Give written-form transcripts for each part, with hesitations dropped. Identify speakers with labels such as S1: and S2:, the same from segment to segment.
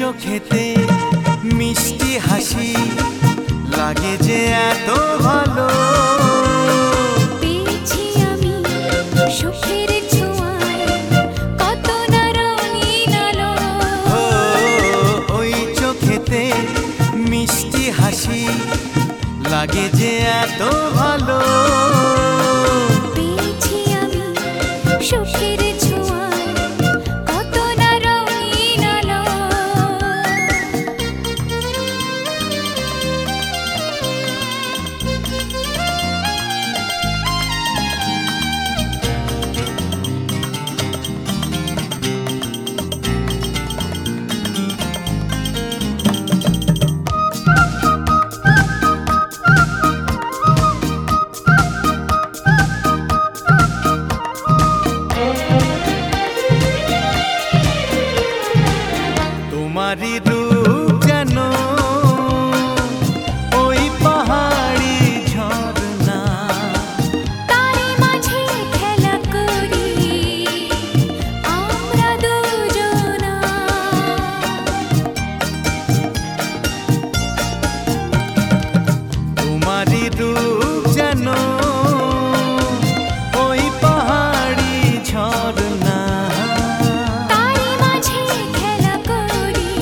S1: চোখেতে মিষ্টি হাসি লাগে যে এত ভালো।
S2: পেয়েছি আমি সুখের ছোঁয়ায় কত না রঙিন আলো।
S1: ওই চোখেতে মিষ্টি হাসি লাগে যে এত ভালো।
S2: পেয়েছি আমি সুখের ছোঁয়ায় কত না রঙিন আলো।
S1: তোমারই রূপ যেন ওই পাহাড়ি ঝর্ণা,
S2: তারই মাঝে খেলা করি আমরা দুজনা।
S1: তোমারই রূপ যেন ওই পাহাড়ি ঝর্ণা,
S2: তারই মাঝে খেলা করি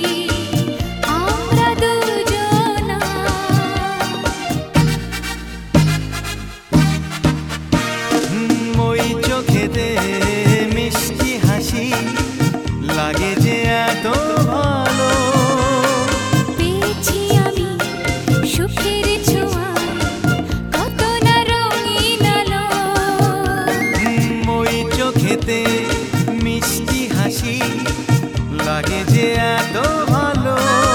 S2: আমরা দুজনা।
S1: ওই চোখেতে মিষ্টি হাসি লাগে যে এত ভালো।
S2: পেয়েছি আমি সুখের ছোঁয়ায় কত না রঙিন আলো।
S1: ওই চোখেতে মিষ্টি হাসি লাগে যে এত ভালো।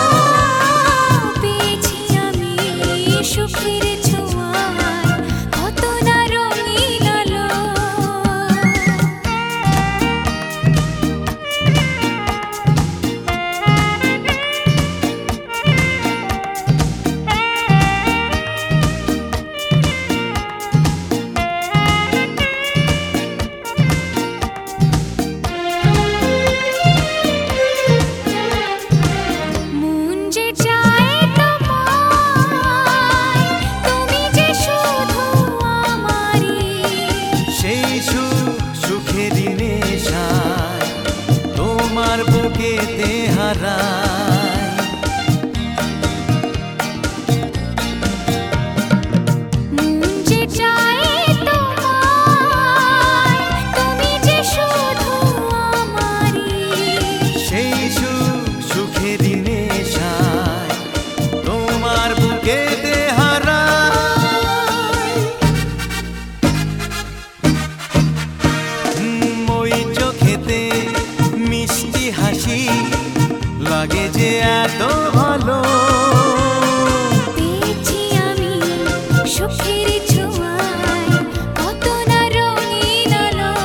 S2: পেয়েছি আমি সুখের ছোঁয়ায় কত না রঙিন আলো। মন যে চায় তোমায়, তুমি যে শুধু আমারই।
S1: সেই সুখেরই নেশায় তোমার বুকেতে হারায়।
S2: মন যে চায় তোমায়, তুমি যে শুধু আমারই।
S1: সেই সুখেরই নেশায় তোমার বুকেতে হারায়। ওই চোখেতে মিষ্টি হাসি লাগে যে এত ভালো।
S2: পেয়েছি আমি সুখের ছোঁয়ায় কত না রঙিন আলো।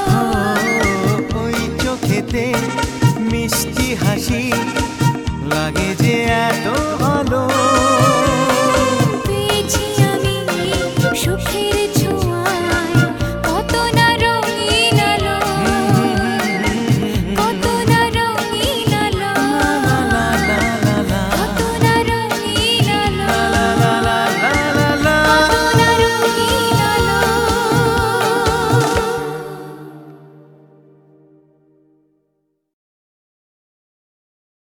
S1: ওই চোখেতে মিষ্টি হাসি লাগে যে এত ভালো।